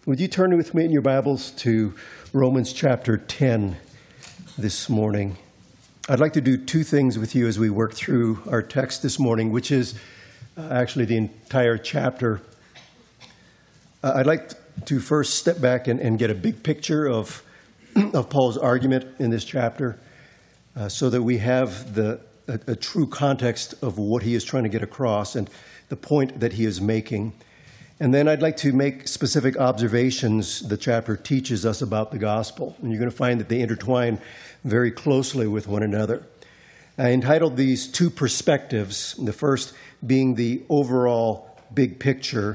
Would you turn with me in your Bibles to Romans chapter 10 this morning? I'd like to do two things with you as we work through our text this morning, which is actually the entire chapter. I'd like to first step back and get a big picture of Paul's argument in this chapter so that we have a true context of what he is trying to get across and the point that he is making. And then I'd like to make specific observations the chapter teaches us about the gospel. And you're going to find that they intertwine very closely with one another. I entitled these two perspectives, the first being the overall big picture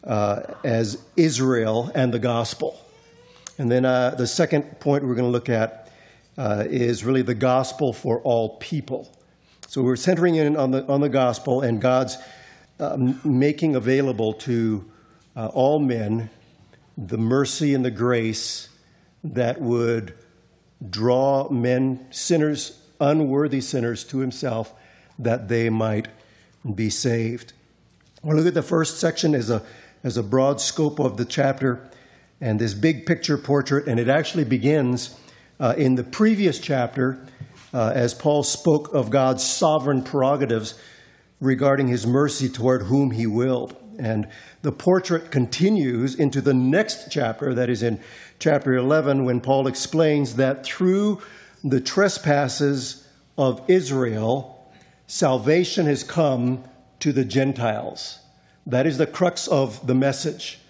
as Israel and the gospel. And then the second point we're going to look at is really the gospel for all people. So we're centering in on the gospel and God's making available to all men the mercy and the grace that would draw men, sinners, unworthy sinners, to himself, that they might be saved. We'll look at the first section as a broad scope of the chapter and this big picture portrait, and it actually begins in the previous chapter as Paul spoke of God's sovereign prerogatives regarding his mercy toward whom he willed. And the portrait continues into the next chapter, that is in chapter 11, when Paul explains that through the trespasses of Israel, salvation has come to the Gentiles. That is the crux of the message.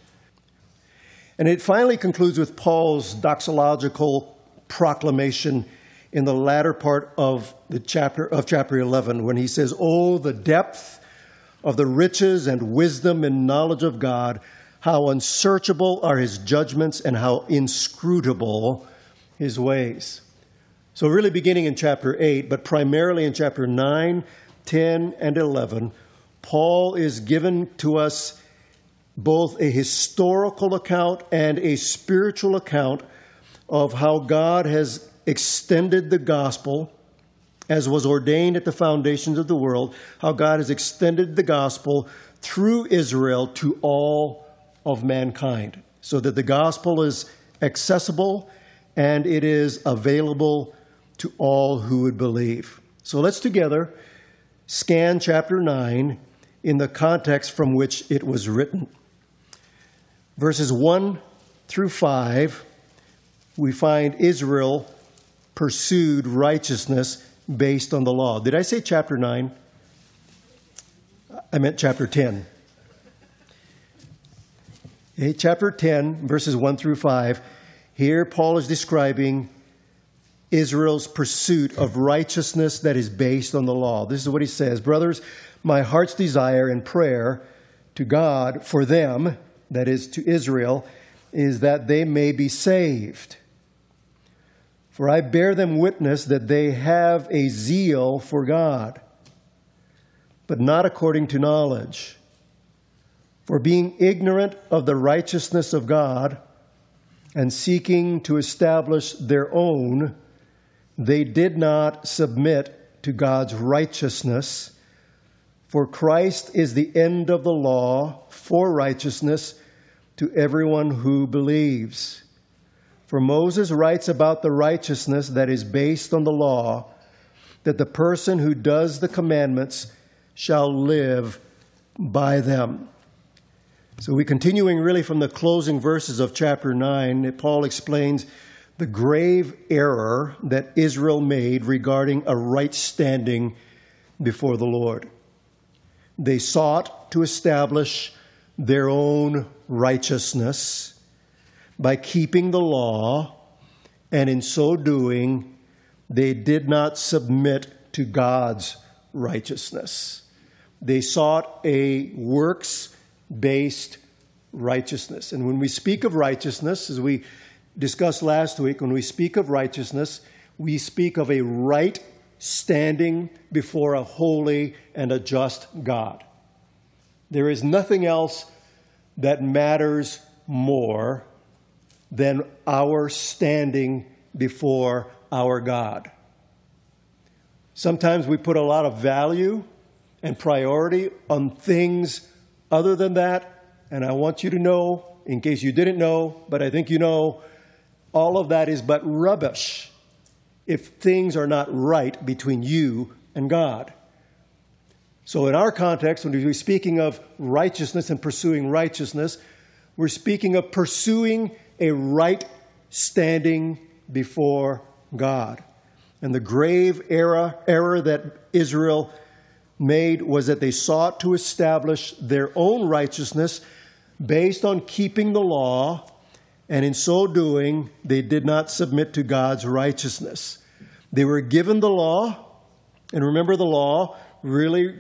And it finally concludes with Paul's doxological proclamation in the latter part of chapter 11, when he says, "Oh, the depth of the riches and wisdom and knowledge of God, how unsearchable are his judgments and how inscrutable his ways." So really beginning in chapter 8, but primarily in chapter 9, 10, and 11, Paul is given to us both a historical account and a spiritual account of how God has extended the gospel, as was ordained at the foundations of the world, how God has extended the gospel through Israel to all of mankind, so that the gospel is accessible and it is available to all who would believe. So let's together scan chapter 9 in the context from which it was written. Verses 1 through 5, we find Israel pursued righteousness based on the law. Did I say chapter 9? I meant chapter 10. Okay, chapter 10, verses 1 through 5. Here Paul is describing Israel's pursuit of righteousness that is based on the law. This is what he says: "Brothers, my heart's desire and prayer to God for them," that is to Israel, "is that they may be saved. For I bear them witness that they have a zeal for God, but not according to knowledge. For being ignorant of the righteousness of God and seeking to establish their own, they did not submit to God's righteousness. For Christ is the end of the law for righteousness to everyone who believes. For Moses writes about the righteousness that is based on the law, that the person who does the commandments shall live by them." So we continuing really from the closing verses of chapter 9, Paul explains the grave error that Israel made regarding a right standing before the Lord. They sought to establish their own righteousness by keeping the law, and in so doing, they did not submit to God's righteousness. They sought a works-based righteousness. And when we speak of righteousness, as we discussed last week, when we speak of righteousness, we speak of a right standing before a holy and a just God. There is nothing else that matters more than our standing before our God. Sometimes we put a lot of value and priority on things other than that, and I want you to know in case you didn't know, but I think you know, all of that is but rubbish if things are not right between you and God. So in our context, when we're speaking of righteousness and pursuing righteousness, we're speaking of pursuing a right standing before God. And the grave error that Israel made was that they sought to establish their own righteousness based on keeping the law, and in so doing, they did not submit to God's righteousness. They were given the law, and remember, the law really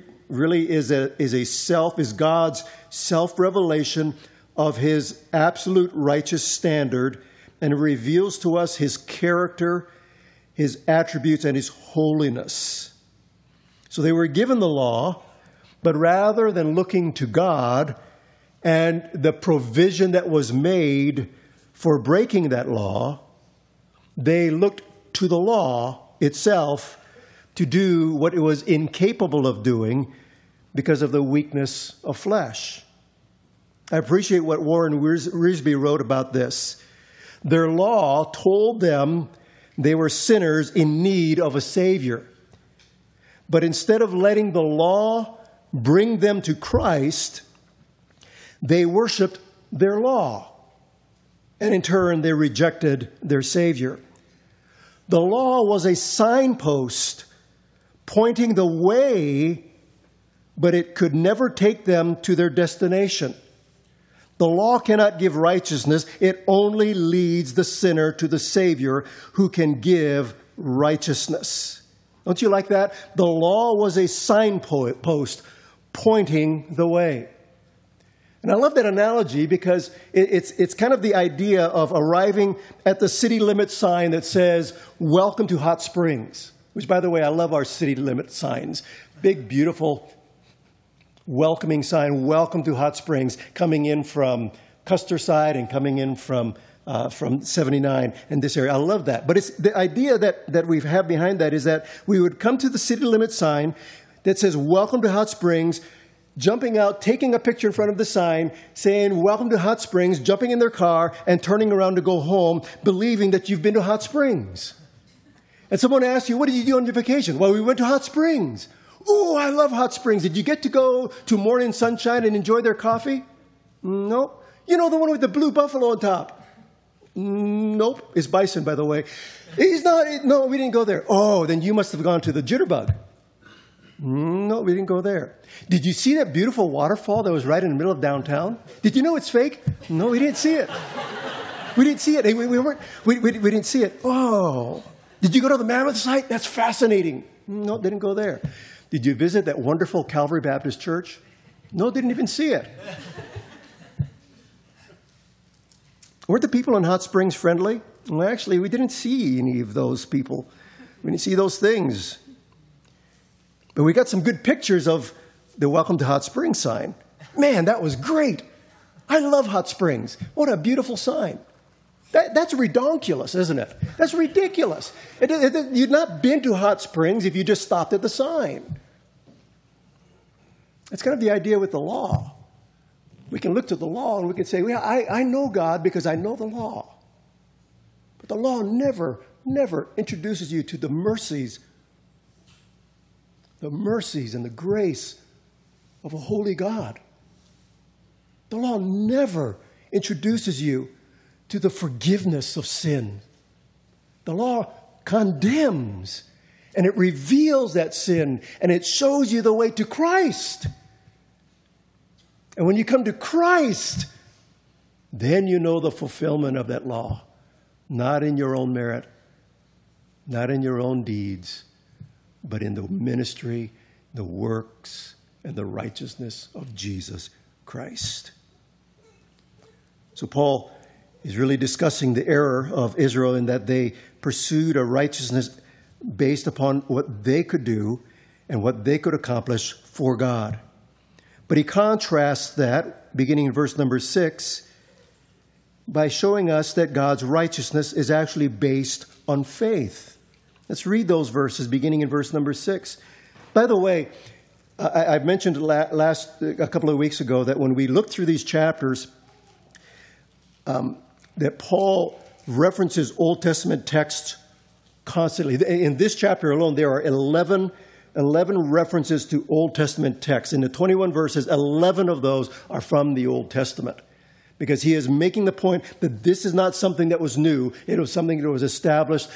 is God's self-revelation of His absolute righteous standard, and it reveals to us His character, His attributes, and His holiness. So they were given the law, but rather than looking to God and the provision that was made for breaking that law, they looked to the law itself to do what it was incapable of doing because of the weakness of flesh. I appreciate what Warren Wiersbe wrote about this. Their law told them they were sinners in need of a Savior. But instead of letting the law bring them to Christ, they worshiped their law. And in turn, they rejected their Savior. The law was a signpost pointing the way, but it could never take them to their destination. The law cannot give righteousness. It only leads the sinner to the Savior who can give righteousness. Don't you like that? The law was a signpost pointing the way. And I love that analogy because it's kind of the idea of arriving at the city limit sign that says, "Welcome to Hot Springs," which, by the way, I love our city limit signs. Big, beautiful, welcoming sign, "Welcome to Hot Springs," coming in from Custer side and coming in from 79 in this area. I love that. But it's the idea that we have behind that is that we would come to the city limit sign that says, "Welcome to Hot Springs," jumping out, taking a picture in front of the sign, saying, "Welcome to Hot Springs," jumping in their car and turning around to go home, believing that you've been to Hot Springs. And someone asks you, "What did you do on your vacation?" "Well, we went to Hot Springs." "Oh, I love Hot Springs. Did you get to go to Morning Sunshine and enjoy their coffee?" "Nope." "You know, the one with the blue buffalo on top?" "Nope." It's bison, by the way. "He's not. No, we didn't go there." "Oh, then you must have gone to the Jitterbug." "No, we didn't go there." "Did you see that beautiful waterfall that was right in the middle of downtown?" "Did you know it's fake?" "No, we didn't see it." "We didn't see it. We didn't see it." "Oh, did you go to the Mammoth site? That's fascinating." "No, didn't go there." "Did you visit that wonderful Calvary Baptist Church?" "No, didn't even see it." Weren't the people in Hot Springs friendly? Well, actually, we didn't see any of those people. We didn't see those things. But we got some good pictures of the Welcome to Hot Springs sign. Man, that was great. I love Hot Springs. What a beautiful sign. That's redonkulous, isn't it? That's ridiculous. You'd not been to Hot Springs if you just stopped at the sign. That's kind of the idea with the law. We can look to the law and we can say, "Well, I know God because I know the law." But the law never introduces you to the mercies and the grace of a holy God. The law never introduces you to the forgiveness of sin. The law condemns, and it reveals that sin, and it shows you the way to Christ. And when you come to Christ, then you know the fulfillment of that law, not in your own merit, not in your own deeds, but in the ministry, the works, and the righteousness of Jesus Christ. So Paul is really discussing the error of Israel in that they pursued a righteousness based upon what they could do and what they could accomplish for God. But he contrasts that, beginning in verse number 6, by showing us that God's righteousness is actually based on faith. Let's read those verses, beginning in verse number 6. By the way, I mentioned a couple of weeks ago that when we look through these chapters, that Paul references Old Testament texts constantly. In this chapter alone, there are 11 references to Old Testament texts. In the 21 verses, 11 of those are from the Old Testament. Because he is making the point that this is not something that was new. It was something that was established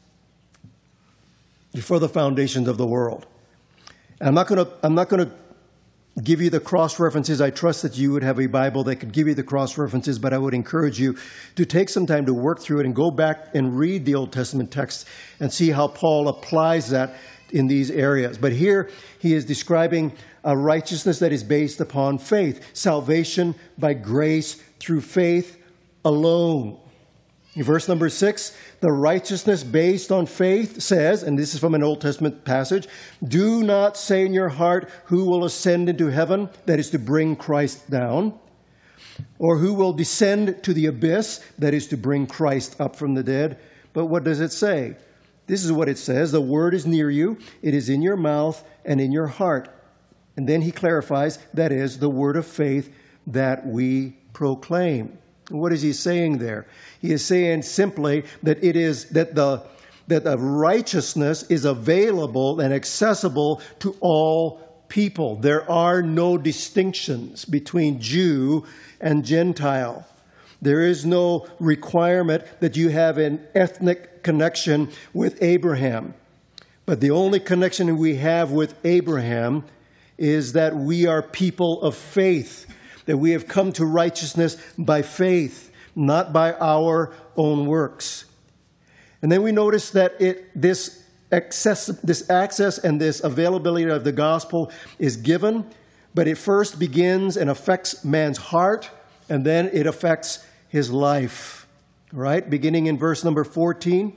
before the foundations of the world. And I'm not going to give you the cross-references. I trust that you would have a Bible that could give you the cross-references, but I would encourage you to take some time to work through it and go back and read the Old Testament text and see how Paul applies that in these areas. But here he is describing a righteousness that is based upon faith, salvation by grace through faith alone. In verse number 6, the righteousness based on faith says, and this is from an Old Testament passage, do not say in your heart, who will ascend into heaven, that is to bring Christ down, or who will descend to the abyss, that is to bring Christ up from the dead. But what does it say? This is what it says, the word is near you, it is in your mouth and in your heart. And then he clarifies, that is the word of faith that we proclaim. What is he saying there? He is saying simply that it is that the righteousness is available and accessible to all people. There are no distinctions between Jew and Gentile. There is no requirement that you have an ethnic connection with Abraham. But the only connection we have with Abraham is that we are people of faith, that we have come to righteousness by faith, not by our own works. And then we notice that this access and this availability of the gospel is given, but it first begins and affects man's heart, and then it affects his life. Right? Beginning in verse number 14.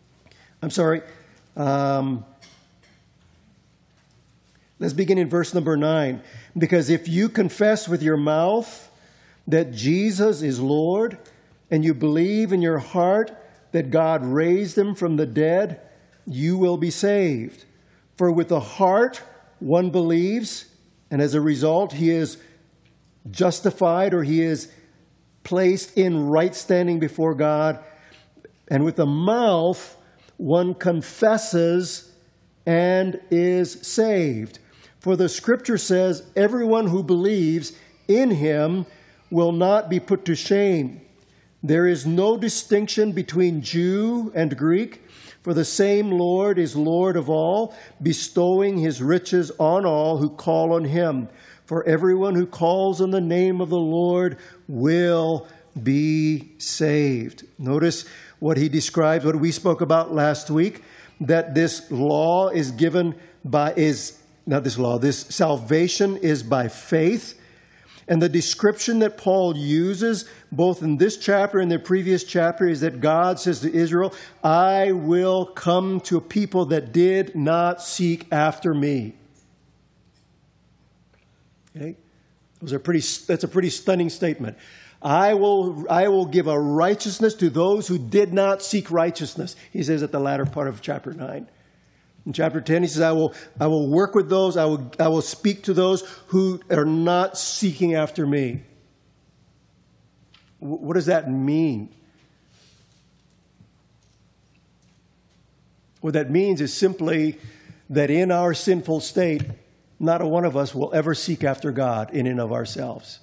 Let's begin in verse number 9. Because if you confess with your mouth that Jesus is Lord, and you believe in your heart that God raised him from the dead, you will be saved. For with the heart one believes, and as a result he is justified, or he is placed in right standing before God. And with the mouth one confesses and is saved. For the scripture says, everyone who believes in him will not be put to shame. There is no distinction between Jew and Greek, for the same Lord is Lord of all, bestowing his riches on all who call on him. For everyone who calls on the name of the Lord will be saved. Notice what he describes, what we spoke about last week, that this law is given by, this salvation is by faith. And the description that Paul uses, both in this chapter and the previous chapter, is that God says to Israel, I will come to a people that did not seek after me. Okay? That's a pretty stunning statement. I will give a righteousness to those who did not seek righteousness, he says at the latter part of chapter 9. In chapter 10, he says, I will work with those, I will speak to those who are not seeking after me. What does that mean? What that means is simply that in our sinful state, not a one of us will ever seek after God in and of ourselves.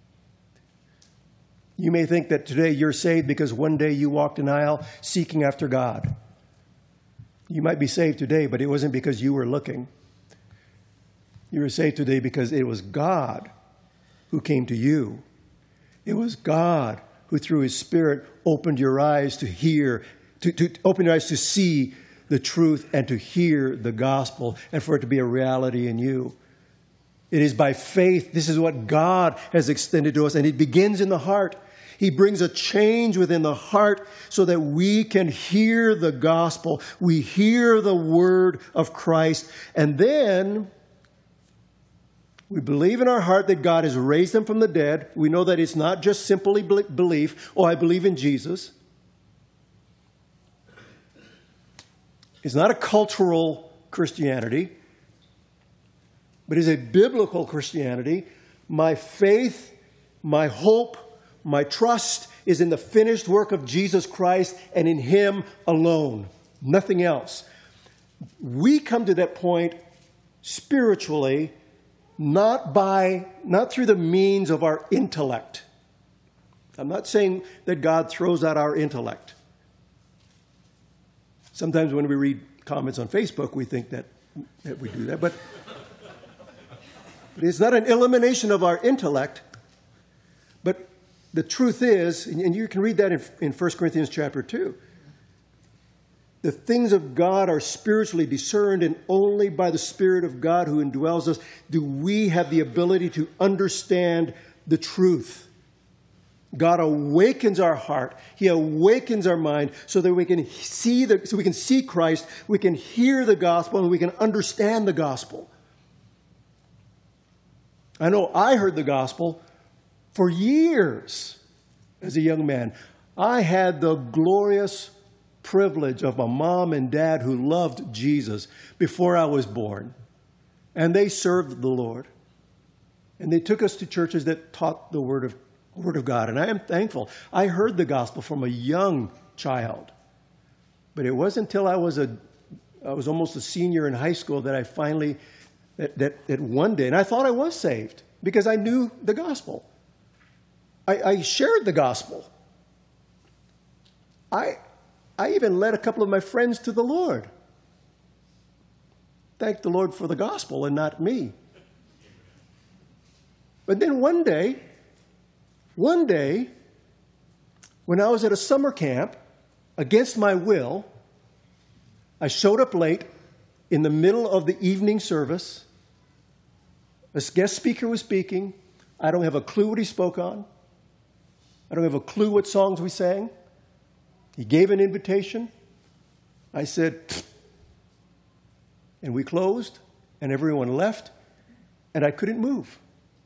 You may think that today you're saved because one day you walked an aisle seeking after God. You might be saved today, but it wasn't because you were looking. You were saved today because it was God who came to you. It was God who, through his Spirit, opened your eyes to hear, to open your eyes to see the truth and to hear the gospel, and for it to be a reality in you. It is by faith. This is what God has extended to us, and it begins in the heart. He brings a change within the heart so that we can hear the gospel. We hear the word of Christ. And then we believe in our heart that God has raised him from the dead. We know that it's not just simply belief. Oh, I believe in Jesus. It's not a cultural Christianity, but it's a biblical Christianity. My faith, my hope, my trust is in the finished work of Jesus Christ and in Him alone. Nothing else. We come to that point spiritually, not through the means of our intellect. I'm not saying that God throws out our intellect. Sometimes when we read comments on Facebook, we think that we do that. But it's not an elimination of our intellect. But the truth is, and you can read that in 1 Corinthians chapter 2, the things of God are spiritually discerned, and only by the Spirit of God who indwells us do we have the ability to understand the truth. God awakens our heart. He awakens our mind so that we can see Christ, we can hear the gospel, and we can understand the gospel. I know I heard the gospel for years as a young man. I had the glorious privilege of a mom and dad who loved Jesus before I was born. And they served the Lord. And they took us to churches that taught the Word of God. And I am thankful. I heard the gospel from a young child. But it wasn't until I was almost a senior in high school that I finally, that one day, and I thought I was saved because I knew the gospel. I shared the gospel. I even led a couple of my friends to the Lord. Thank the Lord for the gospel and not me. But then one day, when I was at a summer camp, against my will, I showed up late in the middle of the evening service. A guest speaker was speaking. I don't have a clue what he spoke on. I don't have a clue what songs we sang. He gave an invitation. I said, "Pfft." And we closed, and everyone left, and I couldn't move.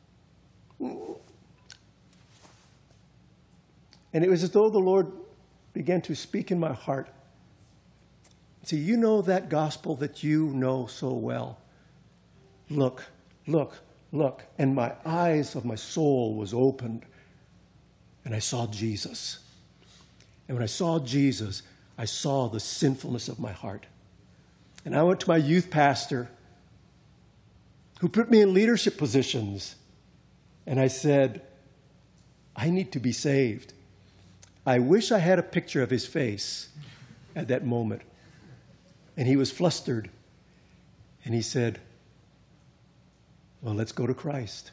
And it was as though the Lord began to speak in my heart. See, you know that gospel that you know so well. Look, look, look. And my eyes of my soul was opened, and I saw Jesus. And when I saw Jesus, I saw the sinfulness of my heart. And I went to my youth pastor, who put me in leadership positions. And I said, I need to be saved. I wish I had a picture of his face at that moment. And he was flustered. And he said, well, let's go to Christ.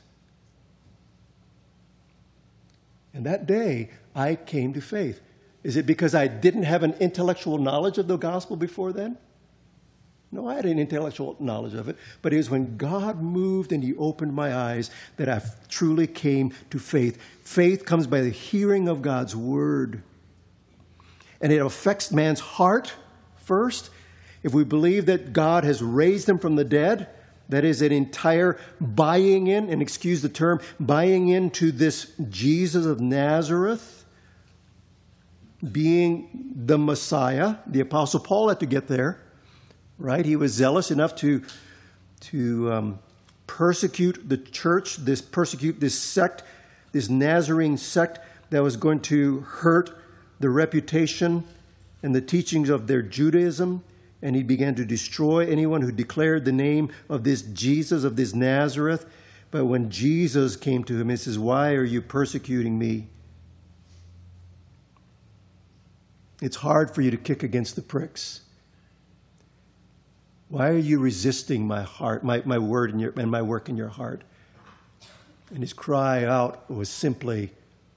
And that day, I came to faith. Is it because I didn't have an intellectual knowledge of the gospel before then? No, I had an intellectual knowledge of it. But it was when God moved and He opened my eyes that I truly came to faith. Faith comes by the hearing of God's word. And it affects man's heart first. If we believe that God has raised him from the dead, that is an entire buying in, and excuse the term, buying into this Jesus of Nazareth being the Messiah. The Apostle Paul had to get there, right? He was zealous enough to persecute the church, persecute this sect, this Nazarene sect that was going to hurt the reputation and the teachings of their Judaism. And he began to destroy anyone who declared the name of this Jesus of this Nazareth. But when Jesus came to him, he says, why are you persecuting me? It's hard for you to kick against the pricks. Why are you resisting my heart, my word and my work in your heart? And his cry out was simply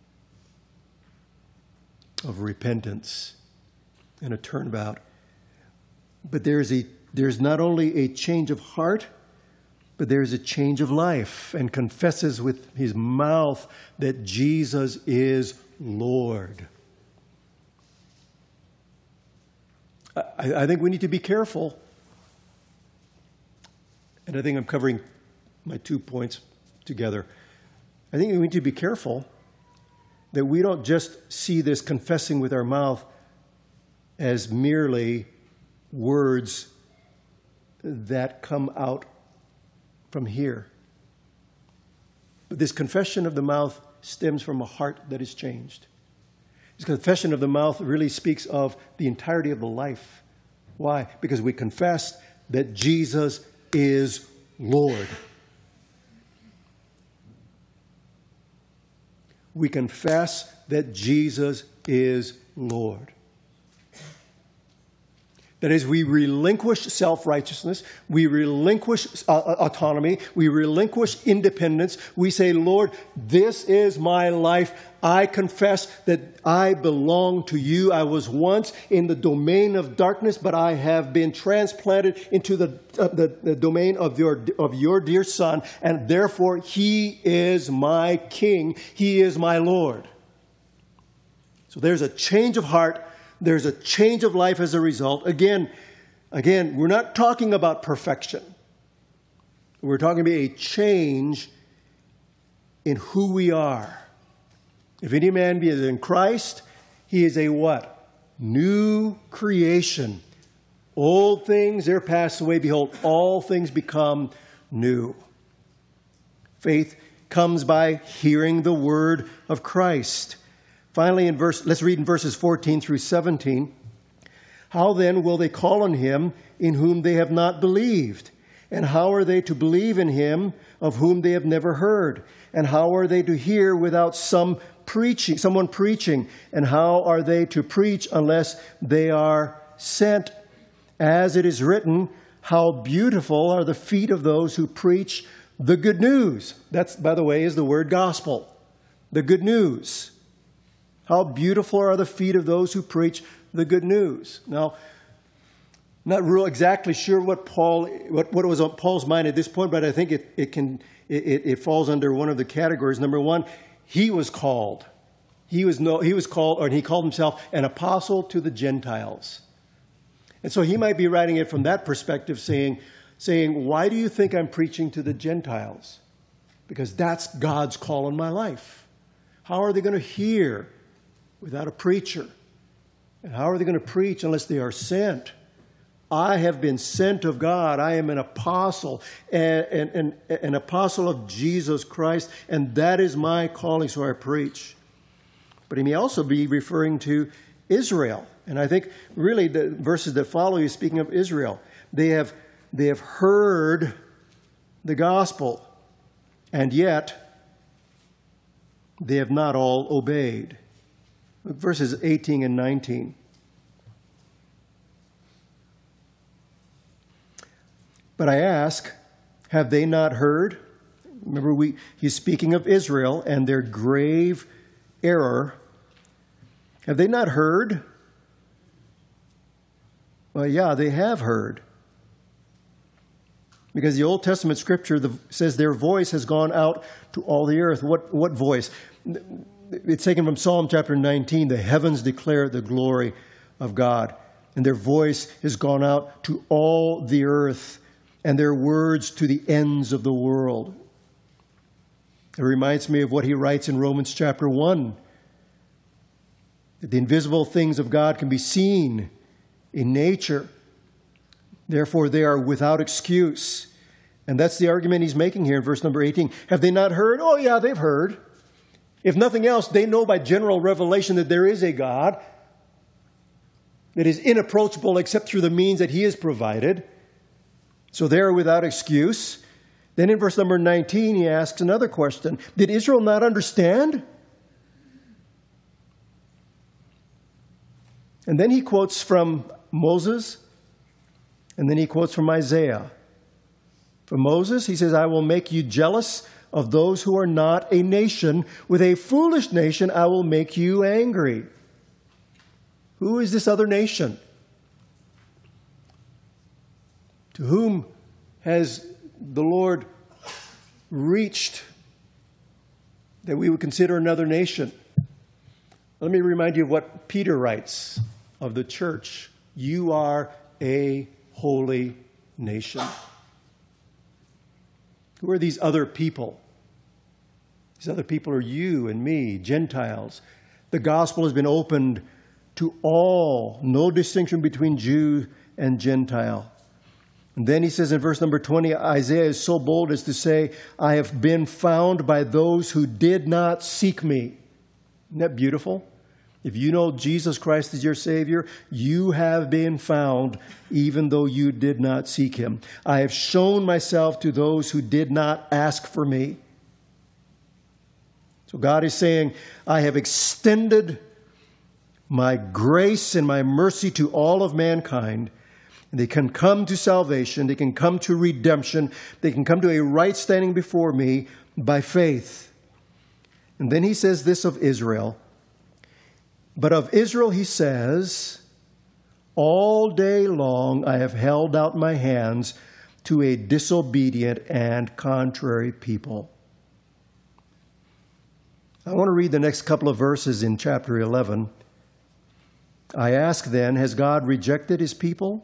of repentance and a turnabout. But there's not only a change of heart, but there's a change of life, and confesses with his mouth that Jesus is Lord. I think we need to be careful, and I think I'm covering my 2 points together. I think we need to be careful that we don't just see this confessing with our mouth as merely words that come out from here. But this confession of the mouth stems from a heart that is changed. This confession of the mouth really speaks of the entirety of the life. Why? Because we confess that Jesus is Lord. We confess that Jesus is Lord. That is, we relinquish self-righteousness, we relinquish autonomy, we relinquish independence. We say, Lord, this is my life. I confess that I belong to you. I was once in the domain of darkness, but I have been transplanted into the domain of your dear Son, and therefore He is my King. He is my Lord. So there's a change of heart. There's a change of life as a result. Again, we're not talking about perfection. We're talking about a change in who we are. If any man be in Christ, he is a what? New creation. Old things, they're passed away. Behold, all things become new. Faith comes by hearing the word of Christ. Finally, let's read in verses 14 through 17. How then will they call on him in whom they have not believed? And how are they to believe in him of whom they have never heard? And how are they to hear without someone preaching? And how are they to preach unless they are sent? As it is written, how beautiful are the feet of those who preach the good news. That's, by the way, is the word gospel. The good news. How beautiful are the feet of those who preach the good news. Now, not real exactly sure what was on Paul's mind at this point, but I think it falls under one of the categories. Number one, he was called. He called himself an apostle to the Gentiles. And so he might be writing it from that perspective, saying, why do you think I'm preaching to the Gentiles? Because that's God's call on my life. How are they going to hear without a preacher? And how are they going to preach unless they are sent? I have been sent of God. I am an apostle, an apostle of Jesus Christ, and that is my calling, so I preach. But he may also be referring to Israel. And I think really the verses that follow you speaking of Israel. They have heard the gospel, and yet they have not all obeyed. Verses 18 and 19. But I ask, have they not heard? Remember, he's speaking of Israel and their grave error. Have they not heard? Well, yeah, they have heard. Because the Old Testament scripture says their voice has gone out to all the earth. What voice? It's taken from Psalm chapter 19. The heavens declare the glory of God. And their voice has gone out to all the earth, and their words to the ends of the world. It reminds me of what he writes in Romans chapter 1. That the invisible things of God can be seen in nature. Therefore, they are without excuse. And that's the argument he's making here in verse number 18. Have they not heard? Oh, yeah, they've heard. If nothing else, they know by general revelation that there is a God that is inapproachable except through the means that he has provided. So they are without excuse. Then in verse number 19, he asks another question. Did Israel not understand? And then he quotes from Moses, and then he quotes from Isaiah. From Moses, he says, I will make you jealous of those who are not a nation. With a foolish nation, I will make you angry. Who is this other nation? To whom has the Lord reached that we would consider another nation? Let me remind you of what Peter writes of the church. You are a holy nation. Who are these other people? These other people are you and me, Gentiles. The gospel has been opened to all, no distinction between Jew and Gentile. And then he says in verse number 20, Isaiah is so bold as to say, I have been found by those who did not seek me. Isn't that beautiful? If you know Jesus Christ is your Savior, you have been found even though you did not seek him. I have shown myself to those who did not ask for me. So God is saying, I have extended my grace and my mercy to all of mankind. And they can come to salvation. They can come to redemption. They can come to a right standing before me by faith. And then he says this of Israel. But of Israel he says, all day long I have held out my hands to a disobedient and contrary people. I want to read the next couple of verses in chapter 11. I ask then, has God rejected his people?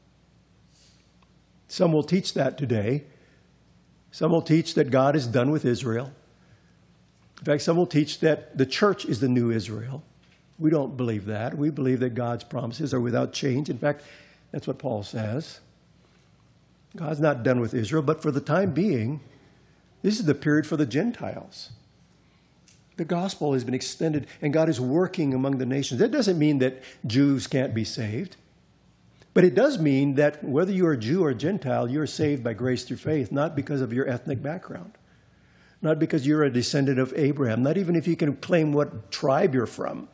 Some will teach that today. Some will teach that God is done with Israel. In fact, some will teach that the church is the new Israel. We don't believe that. We believe that God's promises are without change. In fact, that's what Paul says. God's not done with Israel, but for the time being, this is the period for the Gentiles. The gospel has been extended, and God is working among the nations. That doesn't mean that Jews can't be saved. But it does mean that whether you're a Jew or a Gentile, you're saved by grace through faith, not because of your ethnic background, not because you're a descendant of Abraham, not even if you can claim what tribe you're from.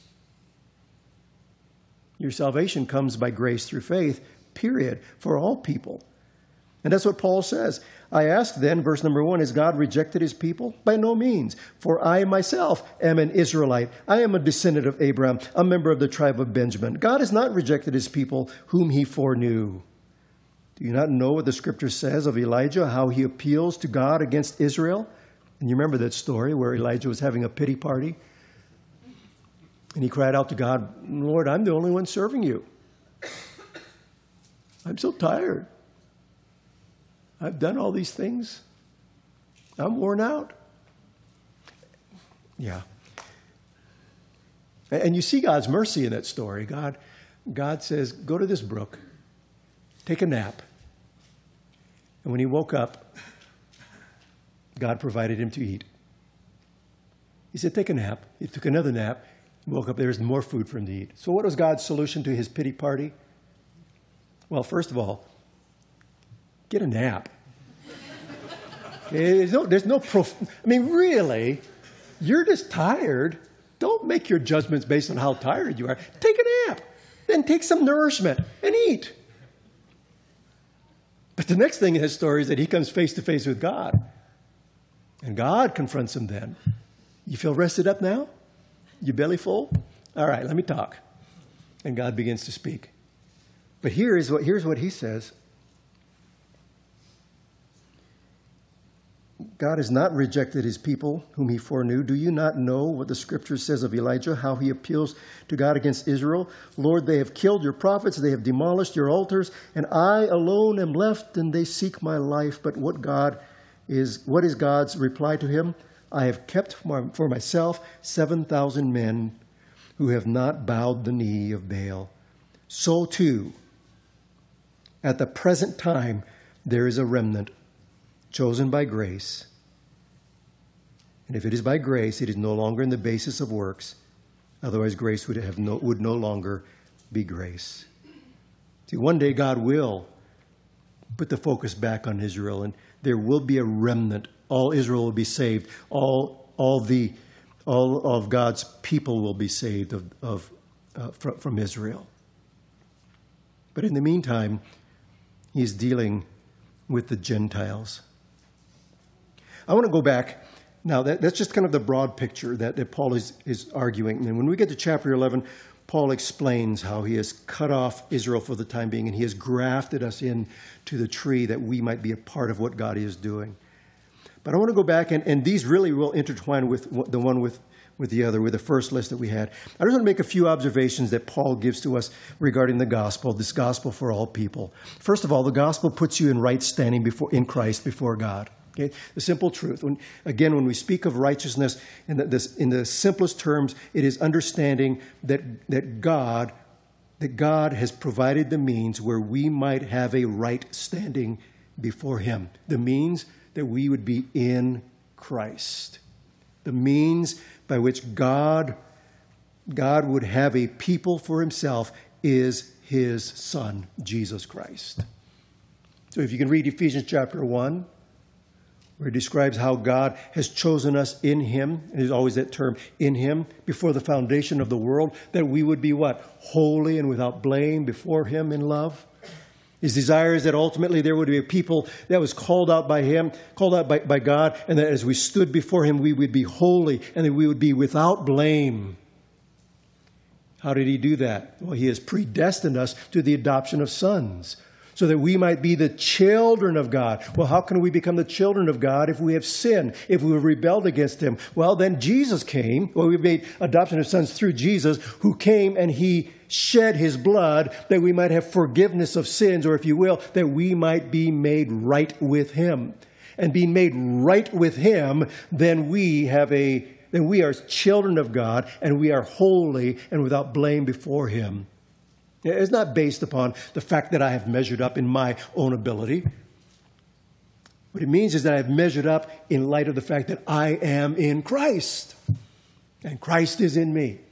Your salvation comes by grace through faith, period, for all people. And that's what Paul says. I ask then, verse number 1, has God rejected his people? By no means. For I myself am an Israelite. I am a descendant of Abraham, a member of the tribe of Benjamin. God has not rejected his people whom he foreknew. Do you not know what the scripture says of Elijah, how he appeals to God against Israel? And you remember that story where Elijah was having a pity party? And he cried out to God, Lord, I'm the only one serving you. I'm so tired. I've done all these things. I'm worn out. Yeah. And you see God's mercy in that story. God says, go to this brook, take a nap. And when he woke up, God provided him to eat. He said, take a nap. He took another nap. He woke up, there was more food for him to eat. So what was God's solution to his pity party? Well, first of all, get a nap. Okay, really, you're just tired. Don't make your judgments based on how tired you are. Take a nap. Then take some nourishment and eat. But the next thing in his story is that he comes face to face with God. And God confronts him then. You feel rested up now? You belly full? All right, let me talk. And God begins to speak. But here's what he says. God has not rejected his people whom he foreknew. Do you not know what the scripture says of Elijah, how he appeals to God against Israel? Lord, they have killed your prophets, they have demolished your altars, and I alone am left, and they seek my life. But what is God's reply to him? I have kept for myself 7,000 men who have not bowed the knee of Baal. So too, at the present time, there is a remnant chosen by grace. And if it is by grace, it is no longer in the basis of works. Otherwise, grace would no longer be grace. See, one day God will put the focus back on Israel, and there will be a remnant. All Israel will be saved. All of God's people will be saved from Israel. But in the meantime, he's dealing with the Gentiles. I want to go back. Now, that's just kind of the broad picture that Paul is arguing. And when we get to chapter 11, Paul explains how he has cut off Israel for the time being, and he has grafted us into the tree that we might be a part of what God is doing. But I want to go back, and these really will intertwine with the one with the other, with the first list that we had. I just want to make a few observations that Paul gives to us regarding the gospel, this gospel for all people. First of all, the gospel puts you in right standing in Christ before God. Okay? The simple truth. When we speak of righteousness in the simplest terms, it is understanding that God has provided the means where we might have a right standing before him. The means that we would be in Christ. The means by which God God would have a people for himself is his Son, Jesus Christ. So if you can read Ephesians chapter 1, where it describes how God has chosen us in him, and there's always that term, in him, before the foundation of the world, that we would be what? Holy and without blame before him in love. His desire is that ultimately there would be a people that was called out by him, called out by God, and that as we stood before him, we would be holy and that we would be without blame. How did he do that? Well, he has predestined us to the adoption of sons, so that we might be the children of God. Well, how can we become the children of God if we have sinned, if we have rebelled against him? Well, then Jesus came. Well, we made adoption of sons through Jesus, who came and he shed his blood that we might have forgiveness of sins, or if you will, that we might be made right with him. And being made right with him, then we are children of God, and we are holy and without blame before him. It's not based upon the fact that I have measured up in my own ability. What it means is that I have measured up in light of the fact that I am in Christ, and Christ is in me.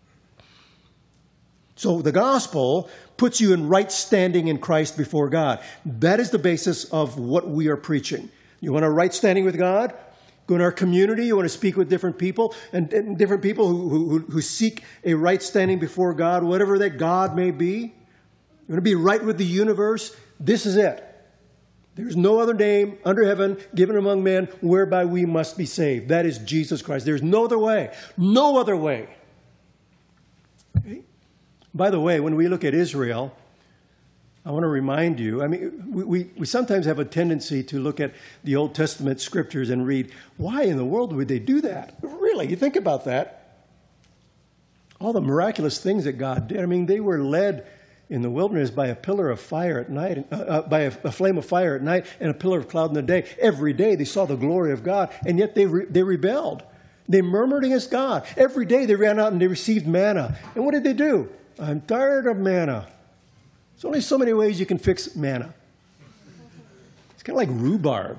So the gospel puts you in right standing in Christ before God. That is the basis of what we are preaching. You want a right standing with God? Go in our community, you want to speak with different people, and different people who seek a right standing before God, whatever that God may be. You want to be right with the universe? This is it. There's no other name under heaven given among men whereby we must be saved. That is Jesus Christ. There's no other way. No other way. Okay? By the way, when we look at Israel, I want to remind you, we sometimes have a tendency to look at the Old Testament scriptures and read, why in the world would they do that? Really, you think about that. All the miraculous things that God did. They were led in the wilderness by a pillar of fire at night, by a flame of fire at night and a pillar of cloud in the day. Every day they saw the glory of God, and yet they rebelled. They murmured against God. Every day they ran out and they received manna. And what did they do? I'm tired of manna. There's only so many ways you can fix manna. It's kind of like rhubarb.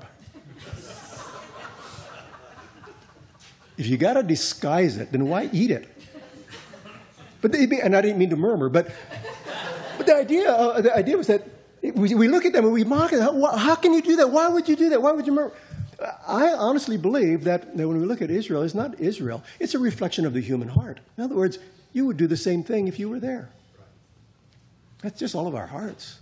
If you got to disguise it, then why eat it? And I didn't mean to murmur, but the idea was that we look at them and we mock it. How can you do that? Why would you do that? Why would you murmur? I honestly believe that when we look at Israel, it's not Israel. It's a reflection of the human heart. In other words, you would do the same thing if you were there. That's just all of our hearts.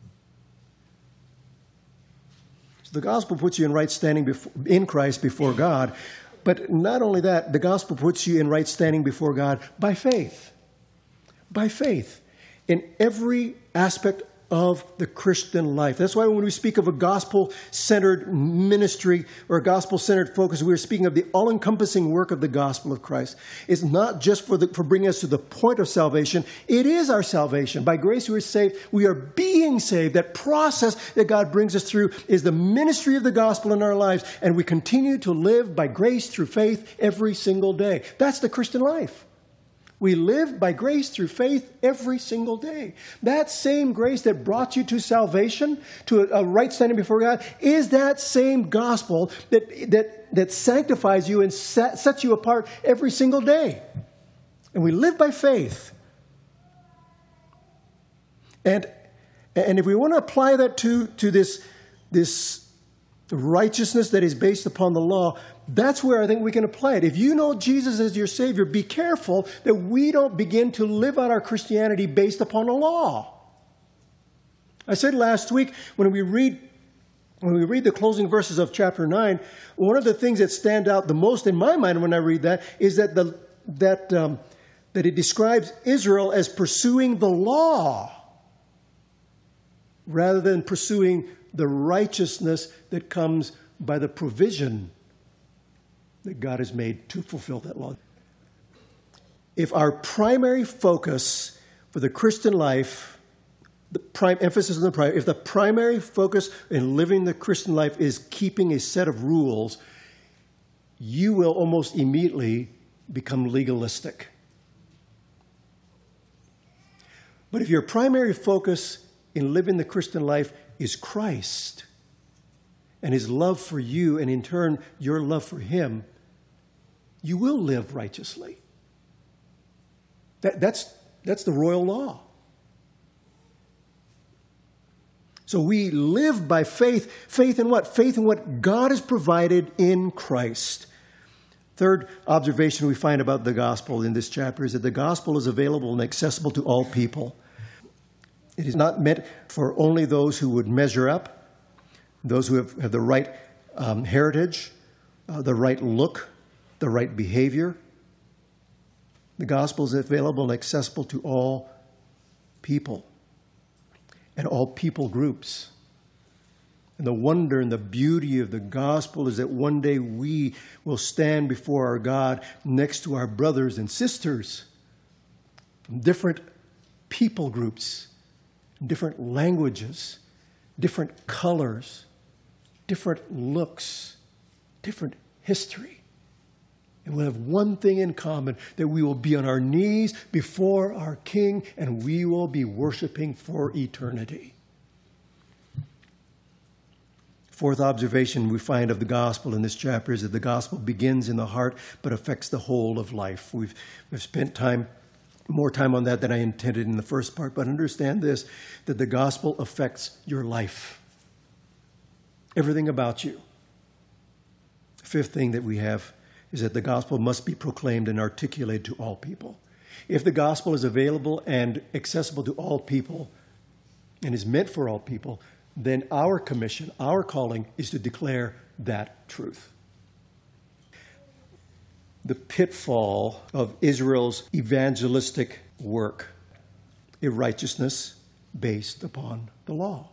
So the gospel puts you in right standing in Christ before God. But not only that, the gospel puts you in right standing before God by faith. By faith. In every aspect of the Christian life. That's why when we speak of a gospel-centered ministry or a gospel-centered focus, we are speaking of the all-encompassing work of the gospel of Christ. It's not just for bringing us to the point of salvation. It is our salvation. By grace we are saved. We are being saved. That process that God brings us through is the ministry of the gospel in our lives, and we continue to live by grace through faith every single day. That's the Christian life. We live by grace through faith every single day. That same grace that brought you to salvation, to a right standing before God, is that same gospel that sanctifies you and sets you apart every single day. And we live by faith. And if we want to apply that to this righteousness that is based upon the law, that's where I think we can apply it. If you know Jesus as your Savior, be careful that we don't begin to live out our Christianity based upon a law. I said last week, when we read the closing verses of chapter 9, one of the things that stand out the most in my mind when I read that is that it describes Israel as pursuing the law rather than pursuing the righteousness that comes by the provision that God has made to fulfill that law. If our primary focus for the Christian life, emphasis on the primary, if the primary focus in living the Christian life is keeping a set of rules, you will almost immediately become legalistic. But if your primary focus in living the Christian life is Christ and his love for you, and in turn your love for him, you will live righteously. That's the royal law. So we live by faith. Faith in what? Faith in what God has provided in Christ. Third observation we find about the gospel in this chapter is that the gospel is available and accessible to all people. It is not meant for only those who would measure up, those who have the right heritage, the right look, the right behavior. The gospel is available and accessible to all people and all people groups. And the wonder and the beauty of the gospel is that one day we will stand before our God next to our brothers and sisters from different people groups, different languages, different colors, different looks, different history. And we'll have one thing in common, that we will be on our knees before our King and we will be worshiping for eternity. Fourth observation we find of the gospel in this chapter is that the gospel begins in the heart but affects the whole of life. We've spent more time on that than I intended in the first part, but understand this, that the gospel affects your life. Everything about you. Fifth thing that we have is that the gospel must be proclaimed and articulated to all people. If the gospel is available and accessible to all people and is meant for all people, then our commission, our calling, is to declare that truth. The pitfall of Israel's evangelistic work, a righteousness based upon the law.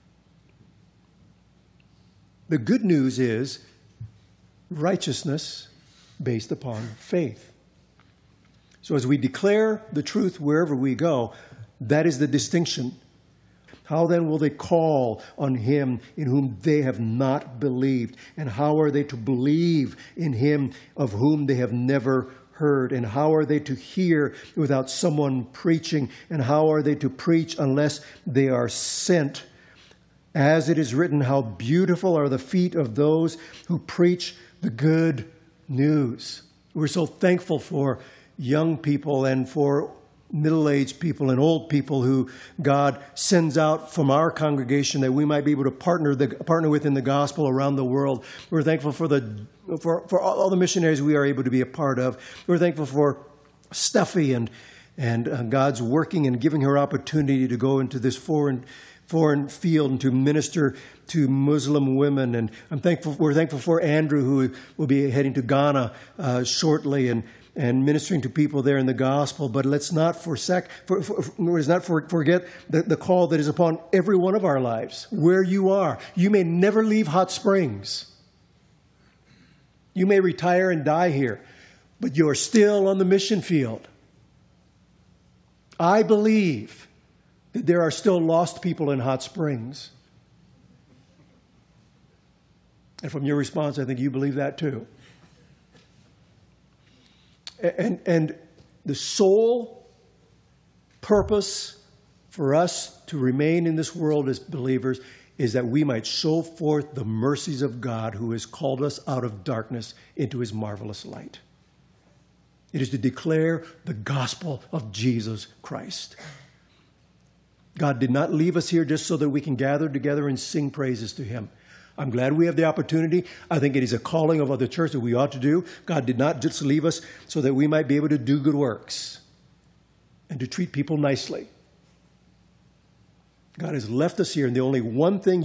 The good news is righteousness based upon faith. So as we declare the truth wherever we go, that is the distinction. How then will they call on him in whom they have not believed? And how are they to believe in him of whom they have never heard? And how are they to hear without someone preaching? And how are they to preach unless they are sent? As it is written, how beautiful are the feet of those who preach the good news. We're so thankful for young people and for middle-aged people and old people who God sends out from our congregation that we might be able to partner with in the gospel around the world. We're thankful for all the missionaries we are able to be a part of. We're thankful for Stuffy and God's working and giving her opportunity to go into this foreign field and to minister to Muslim women. And we're thankful for Andrew, who will be heading to Ghana shortly and ministering to people there in the gospel. But let's not forget the call that is upon every one of our lives, where you are. You may never leave Hot Springs. You may retire and die here, but you are still on the mission field. I believe that there are still lost people in Hot Springs. And from your response, I think you believe that too. And the sole purpose for us to remain in this world as believers is that we might show forth the mercies of God, who has called us out of darkness into his marvelous light. It is to declare the gospel of Jesus Christ. God did not leave us here just so that we can gather together and sing praises to him. I'm glad we have the opportunity. I think it is a calling of the church that we ought to do. God did not just leave us so that we might be able to do good works and to treat people nicely. God has left us here, and the only one thing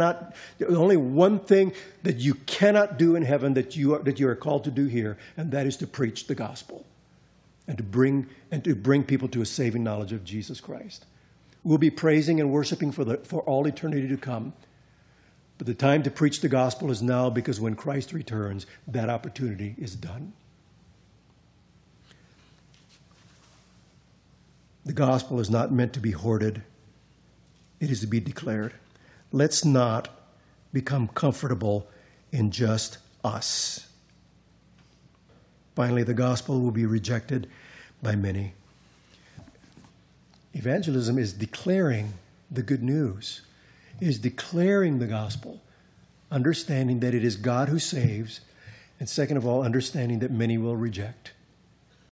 that you cannot do in heaven that you are called to do here, and that is to preach the gospel and to bring people to a saving knowledge of Jesus Christ. We'll be praising and worshiping for all eternity to come. But the time to preach the gospel is now, because when Christ returns, that opportunity is done. The gospel is not meant to be hoarded. It is to be declared. Let's not become comfortable in just us. Finally, the gospel will be rejected by many. Evangelism is declaring the good news. It is declaring the gospel, understanding that it is God who saves, and second of all, understanding that many will reject.